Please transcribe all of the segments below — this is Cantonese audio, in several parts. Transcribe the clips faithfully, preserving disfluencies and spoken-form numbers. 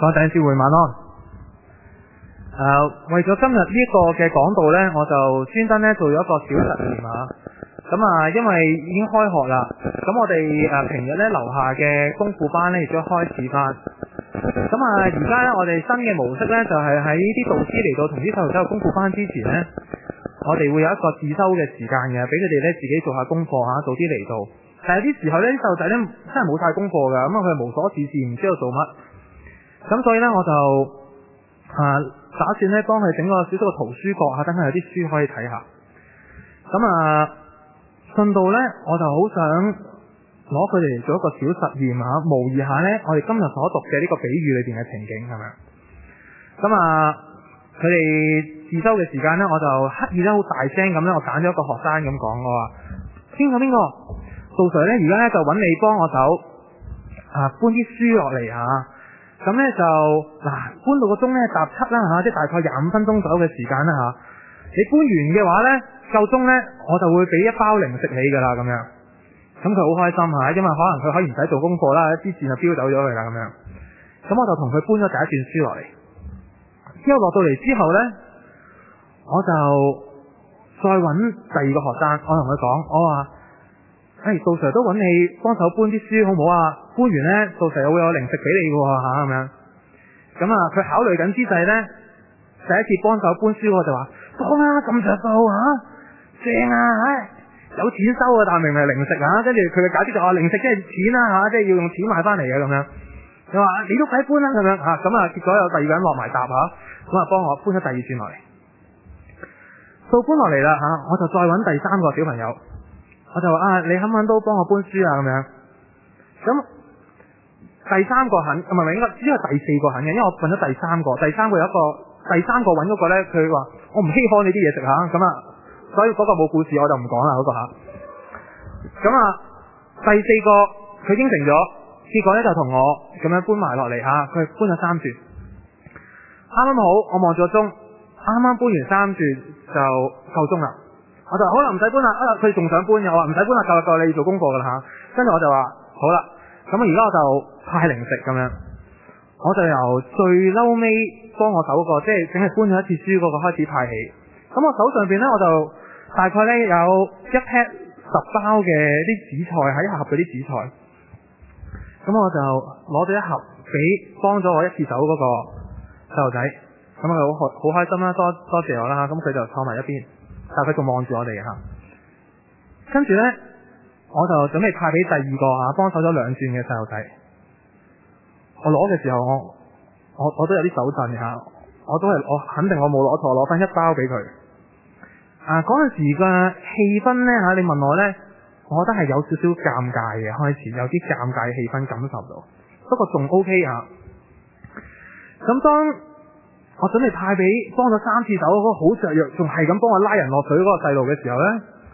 各位弟兄姊妹晚安。誒、呃，為咗今日呢個嘅講道呢，我就專登呢做咗一個小實驗啊。咁啊，因為已經開學啦，咁我哋誒平日呢樓下嘅功課班呢亦都開始翻。咁啊，而家呢，我哋新嘅模式呢，就係喺啲導師嚟到同啲細路仔有功課班之前呢，我哋會有一個自修嘅時間嘅，俾佢哋呢自己做下功課吓，早啲嚟到。但係啲時候呢，啲細路仔呢真係冇晒功課噶，咁啊佢無所事事，唔知道做乜。咁所以呢，我就啊打算呢幫佢整個少少嘅圖書角吓，等佢有啲書可以睇下。咁啊，順道呢，我就好想攞佢哋嚟做一個小實驗吓，模擬下呢我哋今日所讀嘅呢個比喻裏邊嘅情景係咪？咁啊，佢哋自修嘅時間呢，我就刻意咧好大聲咁呢，我揀咗一個學生咁講，我話邊個邊個，杜 Sir 呢而家呢就揾你幫我手啊搬啲書落嚟吓。咁呢就嗱，搬到個鐘呢搭七啦吓，即係大概廿五分鐘左右嘅時間啦吓。你搬完嘅話呢，夠鐘呢，我就會俾一包零食你噶啦咁樣。咁佢好開心吓，因為可能佢可以唔使做功課啦，啲錢就飆走咗佢啦咁樣。咁我就同佢搬咗第一段書落嚟。之後落到嚟之後呢，我就再揾第二個學生，我同佢講，我話，誒，杜 Sir 都揾你幫手搬啲書好唔好啊？搬完呢，杜 Sir 會有零食俾你嘅吓咁樣。咁啊，佢考慮緊之際呢，第一次幫手搬書我就話，講啊，咁着數吓，正啊，唉，有錢收啊，但明明係零食啊。跟住佢嘅解釋就話，零食即係錢啦吓，即係要用錢買翻嚟嘅咁樣。佢話你都使搬啦咁樣吓，咁啊，結果有第二個人落埋搭吓，咁啊幫我搬咗第二轉落嚟。到搬落嚟啦吓，我就再揾第三個小朋友。我就話啊，你肯唔肯都幫我搬書啊咁樣？咁第三個肯，唔係唔係應該，只係第四個肯嘅，因為我問咗第三個，第三個有一個，第三個揾嗰個呢，佢話我唔稀罕你啲嘢食吓，咁啊，所以嗰個冇故事我就唔講啦嗰個吓。咁啊，第四個佢應承咗，結果呢就同我咁樣搬埋落嚟吓，佢搬咗三轉，啱啱好我望住個鐘，啱啱搬完三轉就夠鐘啦。我就話好啦，唔使搬啦，啊佢仲想搬嘅，我話唔使搬啦，夠啦夠啦，你要做功課噶啦吓。跟住我就話好啦，咁而家我就派零食咁樣，我就由最嬲尾幫我手嗰個，即係淨係搬咗一次書嗰個開始派起。咁我手上邊呢，我就大概呢有一 pack 十包嘅啲紫菜，喺一盒嗰啲紫菜。咁我就攞咗一盒俾幫咗我一次手嗰個細路仔，咁佢好好開心啦，多多謝我啦。咁佢就坐埋一邊。但佢仲望住我哋吓，跟住呢，我就準備派俾第二個吓，幫手咗兩轉嘅細路仔。我攞嘅時候，我我我都有啲手震吓，我都係我肯定我冇攞錯，攞翻一包俾佢。啊，嗰陣時嘅氣氛呢吓，你問我呢，我覺得係有少少尷尬嘅，開始有啲尷尬嘅氣氛感受到，不過仲 OK 吓。咁當我準備派俾幫咗三次手嗰個好雀躍，仲係咁幫我拉人落水嗰個細路嘅時候呢，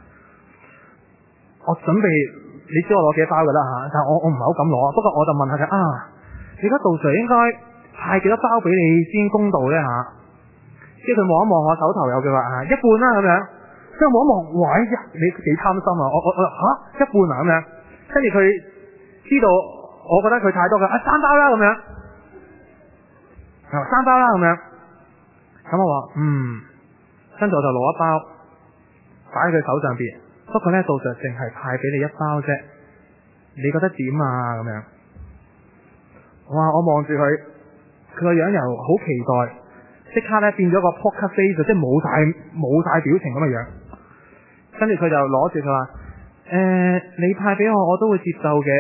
我準備你知我攞幾多包噶啦吓，但係我我唔係好敢攞，不過我就問下佢啊，你而家杜 Sir 應該派幾多包俾你先公道呢吓？即係佢望一望我手頭有嘅話啊，一半啦咁樣，之後望一望，喂，你幾貪心啊？我我我吓一半啊咁樣，跟住佢知道我覺得佢太多嘅，啊三包啦咁樣，啊三包啦咁樣。咁我話嗯，跟住我就攞一包擺喺佢手上邊，不過呢，杜 Sir 淨係派俾你一包啫，你覺得點啊？咁樣，哇！我望住佢，佢個樣又好期待，即刻呢變咗個 poker face，即係冇晒冇晒表情咁嘅樣。跟住佢就攞住佢話：誒，你派俾我，我都會接受嘅。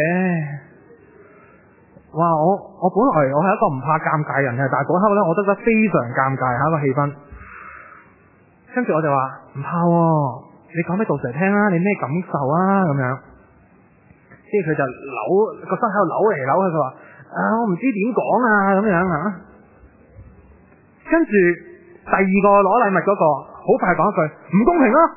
哇！我我本來我係一個唔怕尷尬人嘅，但係嗰刻咧，我覺得非常尷尬吓個氣氛。跟住我就話唔怕喎，你講俾杜 Sir 聽啦，你咩感受啊？咁樣，跟住佢就扭個身喺度扭嚟扭去，佢話啊我唔知點講啊咁樣吓。跟住第二個攞禮物嗰個，好快講一句唔公平咯。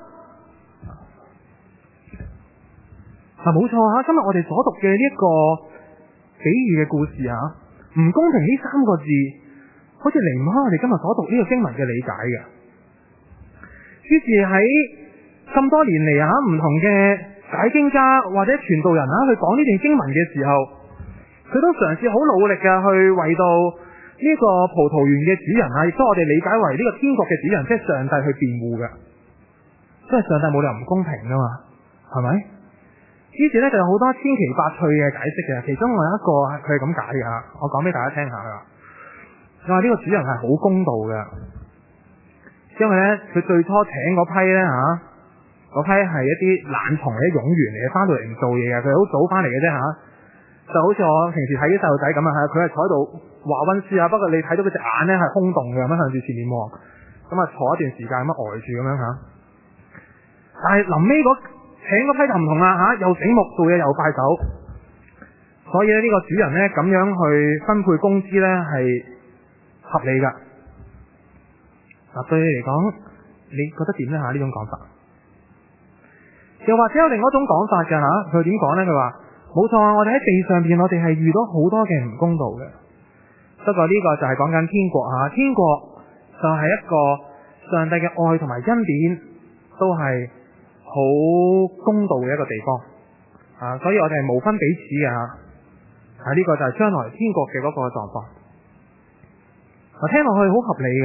嗱冇錯吓，今日我哋所讀嘅呢一個比喻嘅故事啊，唔公平呢三個字，好似離唔開我哋今日所讀呢個經文嘅理解嘅。於是喺咁多年嚟啊，唔同嘅解經家或者傳道人啊，去講呢段經文嘅時候，佢都嘗試好努力嘅去為到呢個葡萄園嘅主人啊，亦都我哋理解為呢個天國嘅主人，即係上帝去辯護嘅，即係上帝冇理由唔公平噶嘛，係咪？於是咧就有好多千奇百趣嘅解釋嘅，其中我有一個佢係咁解嘅，我講俾大家聽下啦。佢話呢個主人係好公道嘅，因為咧佢最初請嗰批咧吓，嗰批係一啲懶蟲嘅冗員嚟嘅，翻到嚟唔做嘢嘅，佢好早翻嚟嘅啫吓，就好似我平時睇啲細路仔咁啊，係佢係坐喺度話溫書啊，不過你睇到佢隻眼咧係空洞嘅，咁樣向住前面望，咁啊坐一段時間咁樣呆住咁樣吓。但係臨尾嗰請嗰批就唔同啦吓，又醒目做嘢又快手，所以咧呢個主人咧咁樣去分配工資咧係合理噶。嗱，對你嚟講，你覺得點咧吓呢種講法？又或者有另一種講法嘅吓，佢點講咧？佢話冇錯啊，我哋喺地上邊，我哋係遇到好多嘅唔公道嘅。不過呢個就係講緊天國吓，天國就係一個上帝嘅愛同埋恩典都係好公道嘅一個地方啊，所以我哋係無分彼此嘅吓。啊，呢個就係將來天國嘅嗰個狀況。啊，聽落去好合理嘅。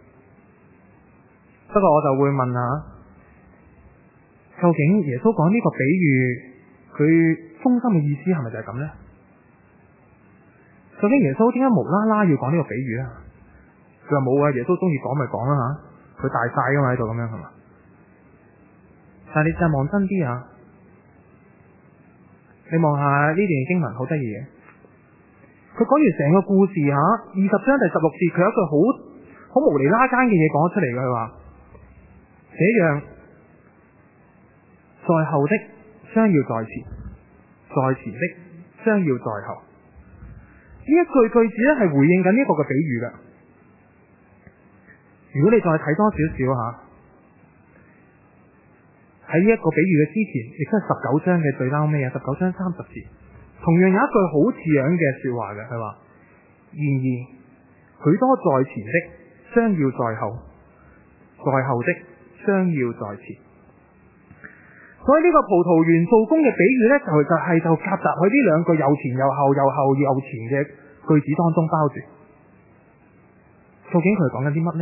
不過我就會問下，究竟耶穌講呢個比喻，佢中心嘅意思係咪就係咁呢？究竟耶穌點解無啦啦要講呢個比喻呢？佢話冇啊，耶穌中意講咪講啦吓，佢大晒噶嘛喺度咁樣係嘛？但係你再望真啲啊，你望下呢段經文好得意嘅，佢講完成個故事吓，二十章第十六節，佢有一句好好無厘啦更嘅嘢講出嚟嘅，佢話。這樣在後的將要在前，在前的將要在後。呢一句句子咧係回應緊呢一個嘅比喻嘅。如果你再睇多少少吓，喺呢一個比喻嘅之前，亦都係十九章嘅最撈尾啊，十九章三十節，同樣有一句好似樣嘅說話嘅，佢話：然而許多在前的將要在後，在後的將要在前。所以呢個葡萄園做工嘅比喻呢，就就係就夾雜喺呢兩個又前又後又後又前嘅句子當中包住。究竟佢係講緊啲乜呢？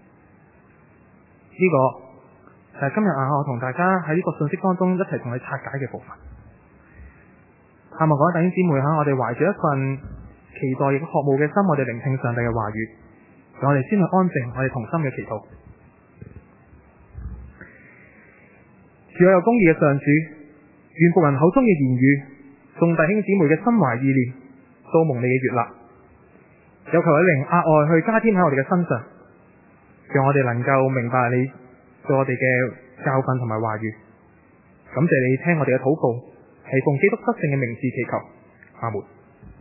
呢、這個就係今日啊，我同大家喺呢個信息當中一齊同你拆解嘅部分。盼望各位弟兄姊妹吓，我哋懷住一份期待亦渴慕嘅心，我哋聆聽上帝嘅話語。我哋先去安靜，我哋同心嘅祈禱。主有公義嘅上主，願僕人口中嘅言語，眾弟兄姊妹嘅心懷意念，都蒙你嘅悅納。有求你靈額外去加添喺我哋嘅身上，讓我哋能夠明白你對我哋嘅教訓同埋話語。感謝你聽我哋嘅禱告，係奉基督得勝嘅名字祈求，阿門。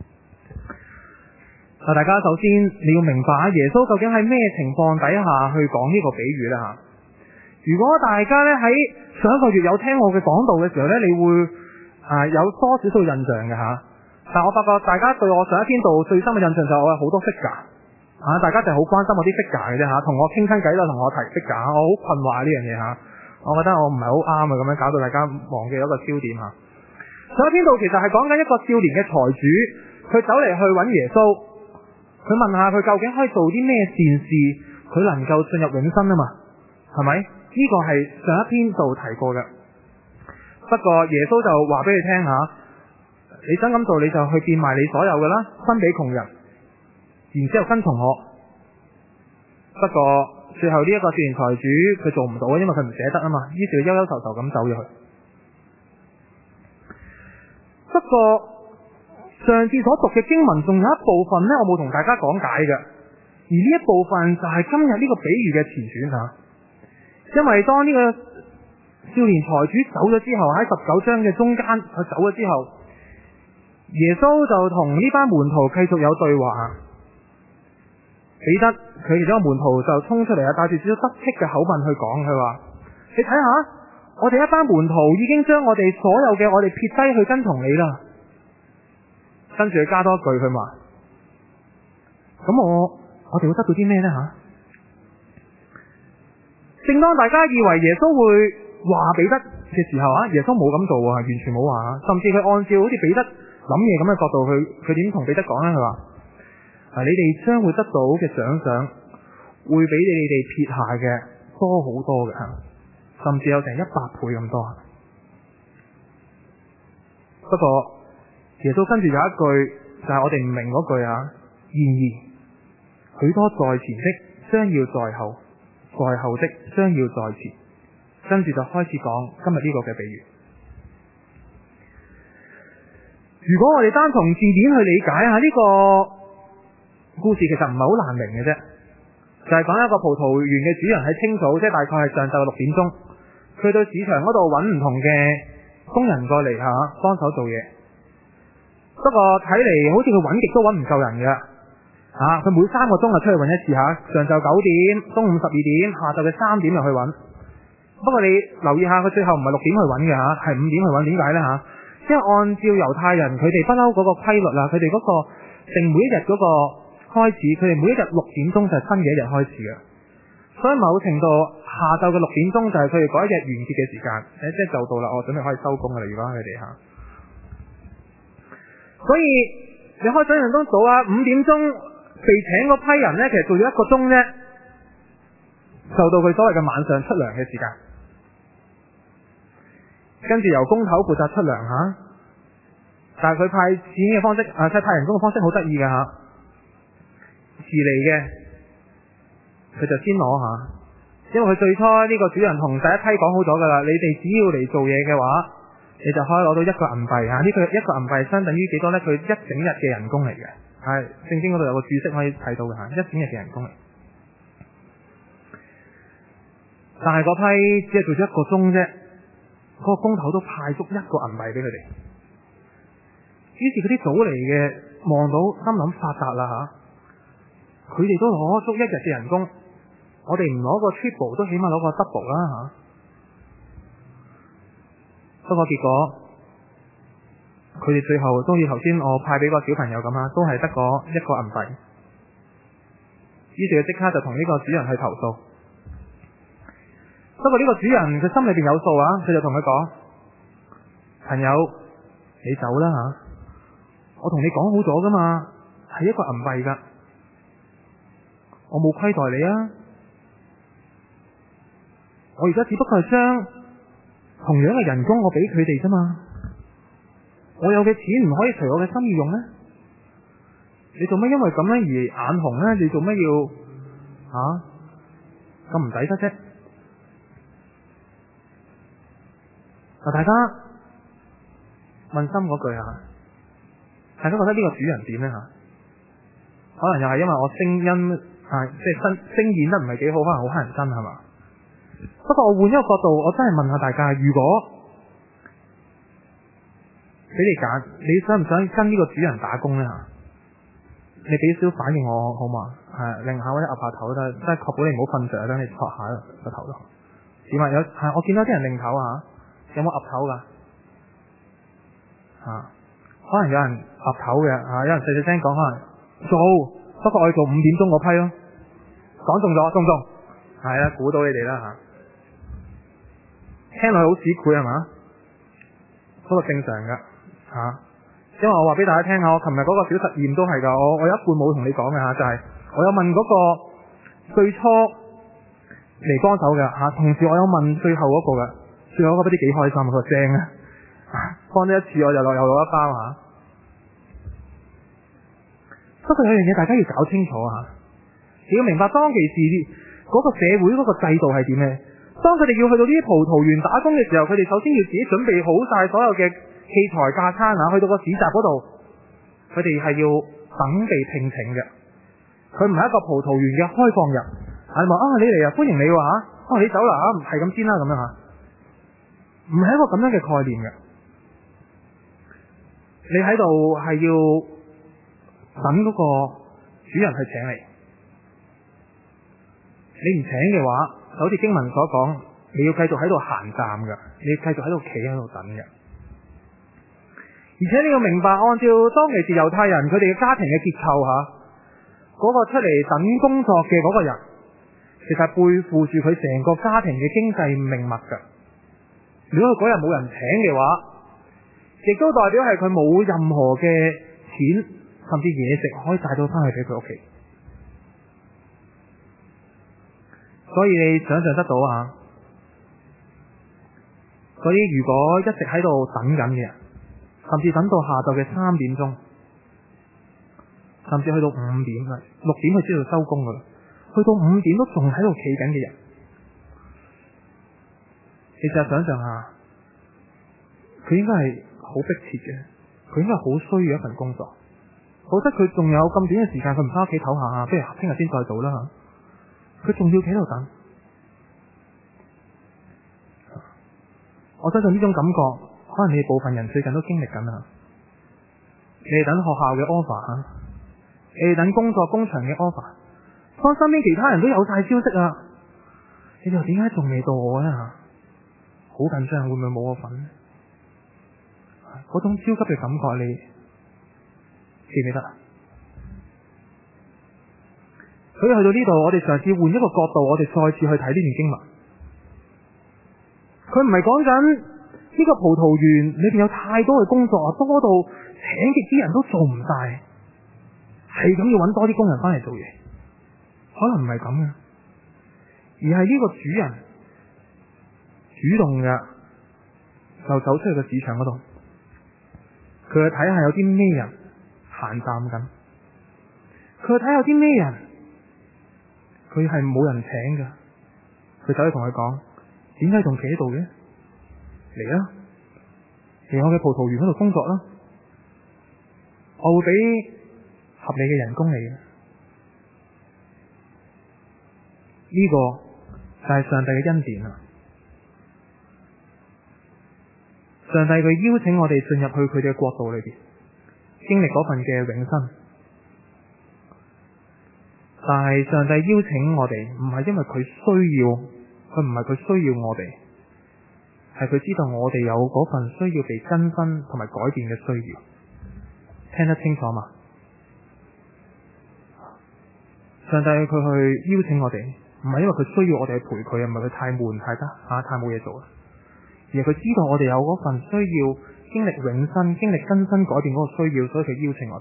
大家首先你要明白耶穌究竟喺咩情況底下去講呢個比喻呢？吓？如果大家咧喺上一個月有聽我嘅講道嘅時候咧，你會啊有多少少印象嘅吓。但我發覺大家對我上一篇道最深嘅印象就係我有好多 figure 啊，大家就係好關心我啲 figure 嘅啫吓，同我傾親偈都同我提 figure，我好困惑呢樣嘢吓。我覺得我唔係好啱啊，咁樣搞到大家忘記咗個焦點吓。上一篇道其實係講緊一個少年嘅財主，佢走嚟去揾耶穌，佢問下佢究竟可以做啲咩善事，佢能夠進入永生啊嘛，係咪？呢個係上一篇度提過嘅，不過耶穌就話俾你聽下，你想咁做你就去變賣你所有嘅啦，分俾窮人，然之後跟從我。不過最後呢一個少年財主佢做唔到，因為佢唔捨得啊嘛，於是佢憂憂愁愁咁走咗去。不過上次所讀嘅經文仲有一部分呢，我冇同大家講解嘅，而呢一部分就係今日呢個比喻嘅前傳吓。因為當呢個少年財主走咗之後，喺十九章嘅中間佢走咗之後，耶穌就同呢班門徒繼續有對話。彼得佢其中一個門徒就衝出嚟啊，帶住少少得戚嘅口吻去講，佢話：你睇下，我哋一班門徒已經將我哋所有嘅我哋撇低去跟從你啦。跟住佢加多一句，佢話：咁我我哋會得到啲咩呢？吓？正當大家以為耶穌會話彼得嘅時候啊，耶穌冇咁做啊，完全冇話，甚至佢按照好似彼得諗嘢咁嘅角度去，佢點同彼得講呢？佢話： 啊，你哋將會得到嘅獎賞會比你哋撇下嘅多好多嘅，甚至有成一百倍咁多。不過耶穌跟住有一句就係我哋唔明嗰句啊，然而許多在前的將要在後，在後的將要在前，跟住就開始講今日呢個嘅比喻。如果我哋單從字典去理解下呢個故事，其實唔係好難明嘅啫，就係講一個葡萄園嘅主人喺清早，即係大概係上晝六點鐘，佢到市場嗰度揾唔同嘅工人過嚟吓幫手做嘢。不過睇嚟好似佢揾極都揾唔夠人嘅，吓佢每三個鐘就出去揾一次吓，上晝九點、中午十二點、下晝嘅三點又去揾。不過你留意下，佢最後唔係六點去揾嘅吓，係五點去揾，點解呢吓？因為按照猶太人佢哋不嬲嗰個規律啦，佢哋嗰個定每一日嗰個開始，佢哋每一日六點鐘就係新嘅一日開始嘅，所以某程度下晝嘅六點鐘就係佢哋嗰一日完結嘅時間，誒即係就到啦，我準備可以收工噶啦，如果佢哋吓。所以你可以想象到到啊，五點鐘被請嗰批人呢，其實做咗一個鐘啫，就到佢所謂嘅晚上出糧嘅時間。跟住由工頭負責出糧吓，但係佢派錢嘅方式，啊，即係派人工嘅方式好得意嘅吓，遲嚟嘅佢就先攞吓，因為佢最初呢個主人同第一批講好咗噶啦，你哋只要嚟做嘢嘅話，你就可以攞到一個銀幣吓，呢個一個銀幣相等於幾多呢？佢一整日嘅人工嚟嘅，係聖經嗰度有個注釋可以睇到嘅吓，一整日嘅人工嚟。但係嗰批只係做咗一個鐘啫。嗰個工頭都派足一個銀幣俾佢哋，於是嗰啲早嚟嘅望到心諗發達啦吓，佢哋都攞足一日嘅人工，我哋唔攞個 triple 都起碼攞個 double 啦吓。不過結果佢哋最後都要頭先我派俾個小朋友咁啦，都係得嗰一個銀幣，於是佢即刻就同呢個主人去投訴。不過呢個主人佢心裏邊有數啊，佢就同佢講：朋友，你走啦吓，我同你講好咗噶嘛，係一個銀幣噶，我冇虧待你啊，我而家只不過係將同樣嘅人工我俾佢哋啫嘛，我有嘅錢唔可以隨我嘅心意用咩？你做乜因為咁樣而眼紅呢？你做乜要吓咁唔抵得啫？大家問心嗰句啊，大家覺得呢個主人點呢？吓？可能又係因為我聲音啊，即係聲聲演得唔係幾好，可能好乞人憎係嘛？不過我換一個角度，我真係問下大家，如果俾你揀，你想唔想跟呢個主人打工呢？你俾少反應我好嘛？係擰下或者岌下頭都得，即係確保你唔好瞓着，等你坐下個頭都好。點啊？有係我見到啲人擰頭啊。有冇岌頭噶？啊，可能有人岌頭嘅，啊，有人細細聲講，可能做，不過我要做五點鐘嗰批咯。講中咗，中唔中？係啊，估到你哋啦吓。聽落去好市儈係嘛？不過正常噶吓，因為我話俾大家聽下，我琴日嗰個小實驗都係噶，我我有一半冇同你講嘅吓，就係、是、我有問嗰個最初嚟幫手嘅吓，同時我有問最後嗰個嘅。最後嗰個不知幾開心，佢話正啊！幫咗一次我就落又攞一包吓。不過有樣嘢大家要搞清楚吓，你要明白當其時嗰個社會嗰個制度係點呢？當佢哋要去到呢啲葡萄園打工嘅時候，佢哋首先要自己準備好晒所有嘅器材架撐啊，去到個市集嗰度，佢哋係要等被聘請嘅。佢唔係一個葡萄園嘅開放日，係咪啊？你嚟啊，歡迎你喎吓！哦，你走啦吓，係咁先啦咁樣吓。唔係一個咁樣嘅概念嘅，你喺度係要等嗰個主人去請你，你唔請嘅話，就好似經文所講，你要繼續喺度閒站嘅，你要繼續喺度企喺度等嘅。而且你要明白，按照當其時猶太人佢哋嘅家庭嘅結構吓，嗰個出嚟等工作嘅嗰個人，其實背負住佢成個家庭嘅經濟命脈嘅。如果佢嗰日冇人請嘅話，亦都代表係佢冇任何嘅錢甚至嘢食可以帶到翻去俾佢屋企。所以你想象得到啊，嗰啲如果一直喺度等緊嘅人，甚至等到下晝嘅三點鐘，甚至去到五點啦，六點佢知道收工噶啦，去到五點都仲喺度企緊嘅人，你就想象下，佢應該係好迫切嘅，佢應該好需要一份工作，否則佢仲有咁短嘅時間，佢唔翻屋企唞下，不如聽日先再做啦。佢仲要企喺度等。我相信呢種感覺，可能你哋部分人最近都經歷緊啦。你哋等學校嘅 offer 吓，你哋等工作工場嘅 offer， 當身邊其他人都有晒消息啦，你哋又點解仲未到我咧？好緊張，會唔會冇我份？嗰種焦急嘅感覺，你記唔記得？所以去到呢度，我哋嘗試換一個角度，我哋再次去睇呢段經文。佢唔係講緊呢個葡萄園裏邊有太多嘅工作啊，多到請極啲人都做唔晒，係咁要揾多啲工人翻嚟做嘢。可能唔係咁嘅，而係呢個主人主動嘅就走出去個市場嗰度，佢去睇下有啲咩人閒站緊，佢去睇下有啲咩人佢係冇人請嘅，佢走去同佢講。點解仲企喺度嘅？嚟啦，嚟我嘅葡萄園嗰度工作啦，我會俾合理嘅人工你嘅。呢個就係上帝嘅恩典啦。上帝佢邀請我哋進入去佢嘅國度裏邊，經歷嗰份嘅永生。但係上帝邀請我哋，唔係因為佢需要。佢唔係佢需要我哋，係佢知道我哋有嗰份需要被更新同埋改變嘅需要。聽得清楚嘛？上帝佢去邀請我哋，唔係因為佢需要我哋去陪佢，唔係佢太悶太得啊，太冇嘢做，而係佢知道我哋有嗰份需要經歷永生、經歷更新改變嗰個需要，所以佢邀請我哋。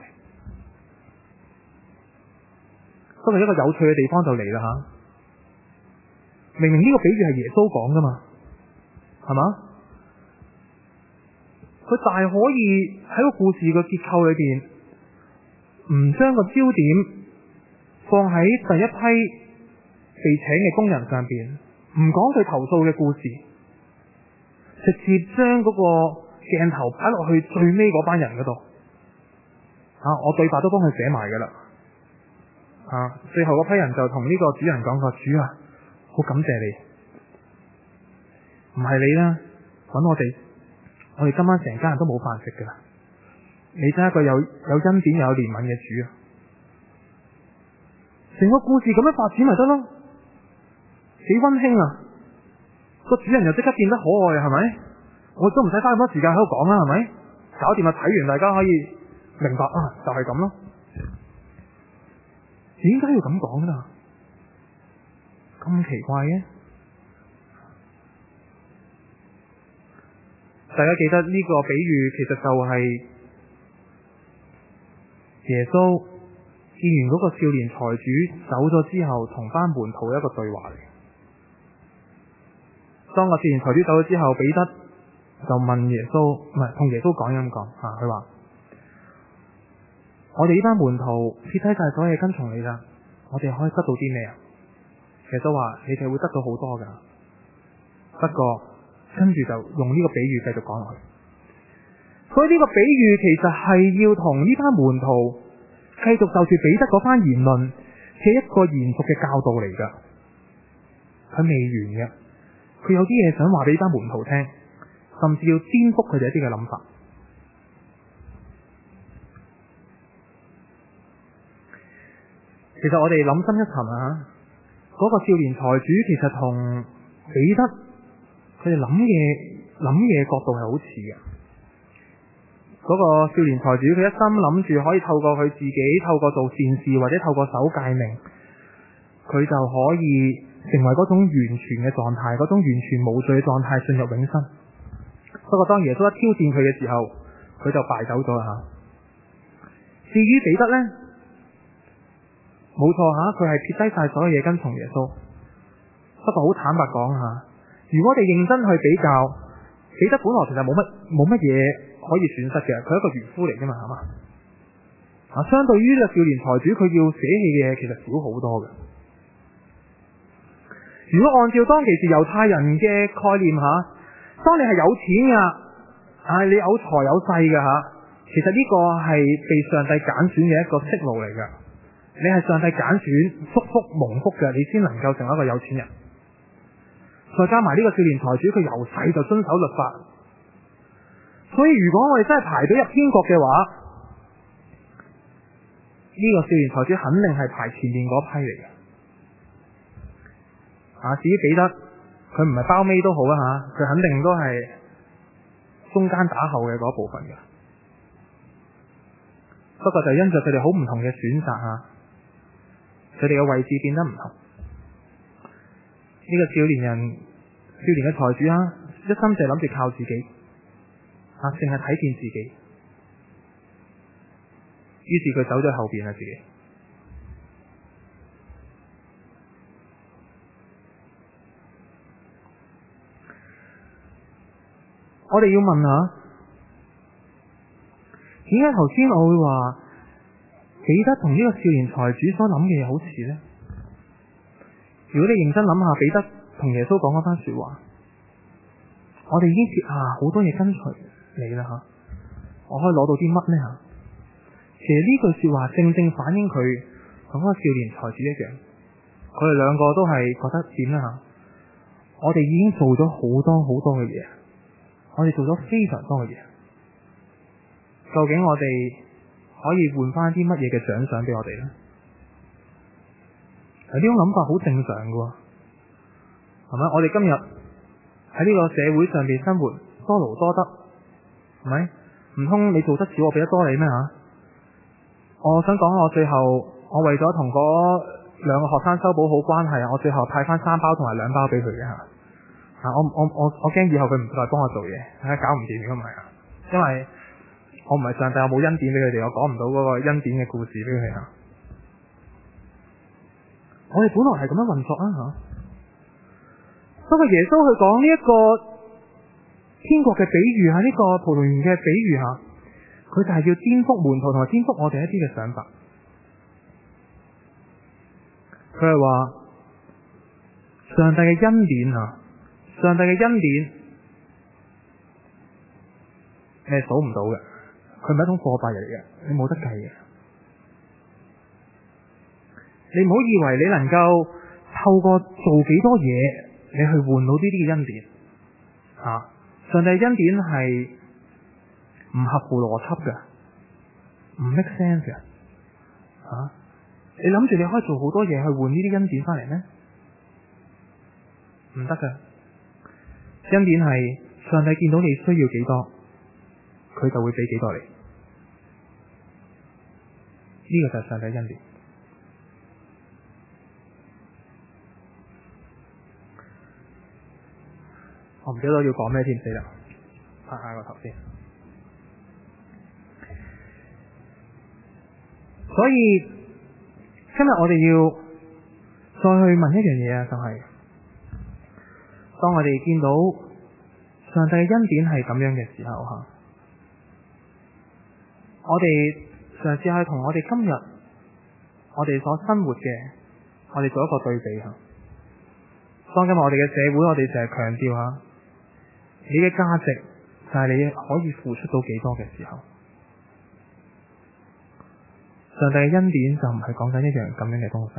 不過一個有趣嘅地方就嚟啦吓。明明呢個比喻係耶穌講噶嘛，係嘛？佢大可以喺個故事嘅結構裏邊，唔將個焦點放喺第一批被請嘅工人上邊，唔講佢投訴嘅故事，直接將嗰個鏡頭擺落去最尾嗰班人嗰度。啊，我對白都幫佢寫埋噶啦。啊，最後嗰批人就同呢個主人講個主啊。好感謝你，唔係你啦，揾我哋，我哋今晚成家人都冇飯食噶啦。你真係一個有有恩典、有憐憫嘅主啊！成個故事咁樣發展咪得咯，幾溫馨啊！個主人又即刻變得可愛，係咪？我都唔使花咁多時間喺度講啦，係咪？搞掂啊！睇完大家可以明白啊，就係咁咯。點解要咁講噶？咁奇怪嘅，大家記得呢個比喻其實就係耶穌見完嗰個少年財主走咗之後，同班門徒一個對話嚟。當個少年財主走咗之後，彼得就問耶穌，唔係同耶穌講咁講啊，佢話：我哋呢班門徒撇低晒所有嘢跟從你啦，我哋可以得到啲咩啊？耶穌話：你哋會得到好多噶，不過跟住就用呢個比喻繼續講落去。所以呢個比喻其實係要同呢班門徒繼續就住彼得嗰番言論嘅一個延續嘅教導嚟噶。佢未完嘅，佢有啲嘢想話俾呢班門徒聽，甚至要顛覆佢哋一啲嘅諗法。其實我哋諗深一層啊，嗰個少年財主其實同彼得佢哋諗嘢諗嘢角度係好似嘅。嗰個少年財主佢一心諗住可以透過佢自己，透過做善事或者透過守誡命，佢就可以成為嗰種完全嘅狀態，嗰種完全無罪嘅狀態，進入永生。不過當耶穌一挑戰佢嘅時候，佢就敗走咗啦吓。只至於彼得呢，冇錯吓，佢係撇低晒所有嘢跟從耶穌。不過好坦白講吓，如果我哋認真去比較，彼得本來其實冇乜冇乜嘢可以損失嘅，佢係一個漁夫嚟啫嘛，係嘛？啊，相對於呢個少年財主，佢要捨棄嘅嘢其實少好多嘅。如果按照當其時猶太人嘅概念吓，當你係有錢噶，啊你有財有勢嘅吓，其實呢個係被上帝揀選嘅一個息路嚟嘅。你係上帝揀選祝福蒙福嘅，你先能夠成為一個有錢人。再加埋呢個少年財主，佢由細就遵守律法，所以如果我哋真係排隊入天國嘅話，呢個少年財主肯定係排前面嗰批嚟嘅。啊，至於彼得，佢唔係包尾都好啦吓，佢肯定都係中間打後嘅嗰部分嘅。不過就因着佢哋好唔同嘅選擇吓，佢哋嘅位置變得唔同。呢個少年人，少年嘅財主啊，一心就係諗住靠自己，啊，淨係睇見自己，於是佢走咗後邊啦自己。我哋要問下，點解頭先我會話彼得同呢個少年財主所諗嘅嘢好似呢？如果你認真諗下彼得同耶穌講嗰番說話，我哋已經設下好多嘢跟隨你啦吓，我可以攞到啲乜呢吓？其實呢句說話正正反映佢同嗰個少年財主一樣，佢哋兩個都係覺得點啦吓？我哋已經做咗好多好多嘅嘢，我哋做咗非常多嘅嘢，究竟我哋可以換翻啲乜嘢嘅獎賞俾我哋呢？呢種諗法好正常嘅，係咪？我哋今日喺呢個社會上邊生活，多勞多得，係咪？唔通你做得少，我俾得多你咩吓？我想講我最後，我為咗同嗰兩個學生修補好關係啊，我最後派翻三包同埋兩包俾佢嘅吓。啊，我我我我驚以後佢唔再幫我做嘢，搞唔掂噶嘛？因為我唔係上帝，我冇恩典俾佢哋，我講唔到嗰個恩典嘅故事俾佢哋吓。我哋本來係咁樣運作啊吓，不過耶穌去講呢一個天國嘅比喻吓，呢個葡萄園嘅比喻吓，佢就係要顛覆門徒同埋顛覆我哋一啲嘅想法。佢係話上帝嘅恩典啊，上帝嘅恩典你係數唔到嘅，佢唔係一種貨幣嚟嘅，你冇得計嘅。你唔好以為你能夠透過做幾多嘢，你去換到呢啲嘅恩典啊！上帝恩典係唔合乎邏輯嘅，唔 make sense 嘅啊！你諗住你可以做好多嘢去換呢啲恩典翻嚟咩？唔得嘅。恩典係上帝見到你需要幾多，佢就會俾幾多你。呢個就係上帝恩典。我唔記得要講咩添，死啦！拍下個頭先。所以今日我哋要再去問一樣嘢啊，就係、是、當我哋見到上帝嘅恩典係咁樣嘅時候吓，我哋嘗試去同我哋今日我哋所生活嘅，我哋做一個對比吓。當今日我哋嘅社會，我哋成日強調吓，你嘅價值就係你可以付出到幾多嘅時候，上帝嘅恩典就唔係講緊一樣咁樣嘅東西。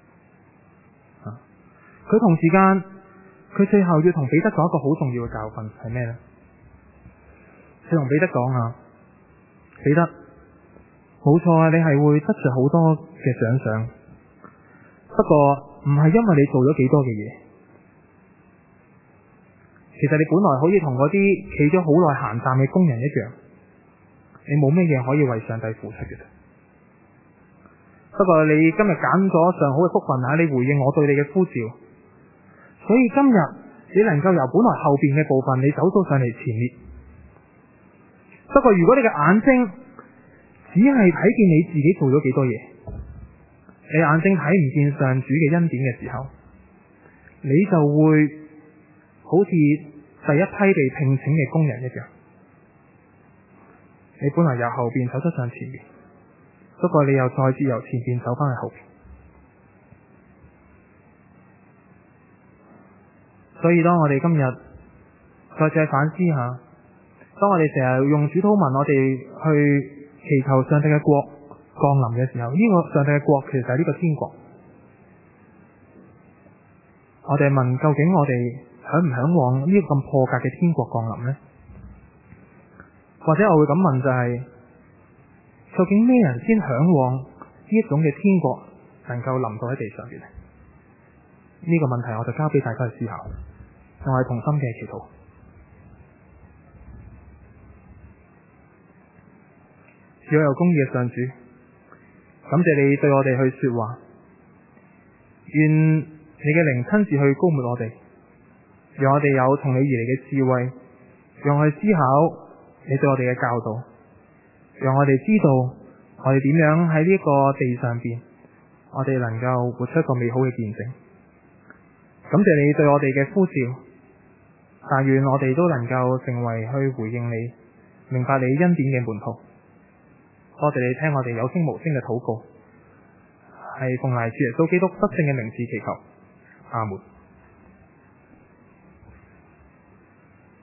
佢同時間，佢最後要同彼得講一個好重要嘅教訓係咩呢？佢同彼得講啊，彼得，冇錯啊，你係會得着好多嘅獎賞，不過唔係因為你做咗幾多嘅嘢。其實你本來可以同嗰啲企咗好耐閒站嘅工人一樣，你冇咩嘢可以為上帝付出嘅。不過你今日揀咗上好嘅福分啊，你回應我對你嘅呼召，所以今日你能夠由本來後邊嘅部分，你走到上嚟前列。不過如果你嘅眼睛只只係睇見你自己做咗幾多嘢，你眼睛睇唔見上主嘅恩典嘅時候，你就會好似第一批被聘請嘅工人一樣，你本來由後邊走得上前面，不過你又再次由前邊走翻去後邊。所以當我哋今日再次反思下，當我哋成日用主禱文，我哋去祈求上帝嘅國降臨嘅時候，呢、這個上帝嘅國其實係呢個天國。我哋問，究竟我哋向唔向往呢個咁破格嘅天國降臨呢？或者我會咁問就係、是，究竟咩人先向往呢一種嘅天國能夠臨到喺地上邊呢？呢、這個問題我就交俾大家去思考，我係同心嘅祈禱。只有公義嘅上主，感謝你對我哋去說話，願你嘅靈親自去膏抹我哋，讓我哋有從你而嚟嘅智慧，讓我哋思考你對我哋嘅教導，讓我哋知道我哋點樣喺呢個地上邊，我哋能夠活出一個美好嘅見證。感謝你對我哋嘅呼召，但願我哋都能夠成為去回應你，明白你恩典嘅門徒。多謝你聽我哋有聲無聲嘅禱告，係奉賴主耶穌基督得勝嘅名字祈求，阿門。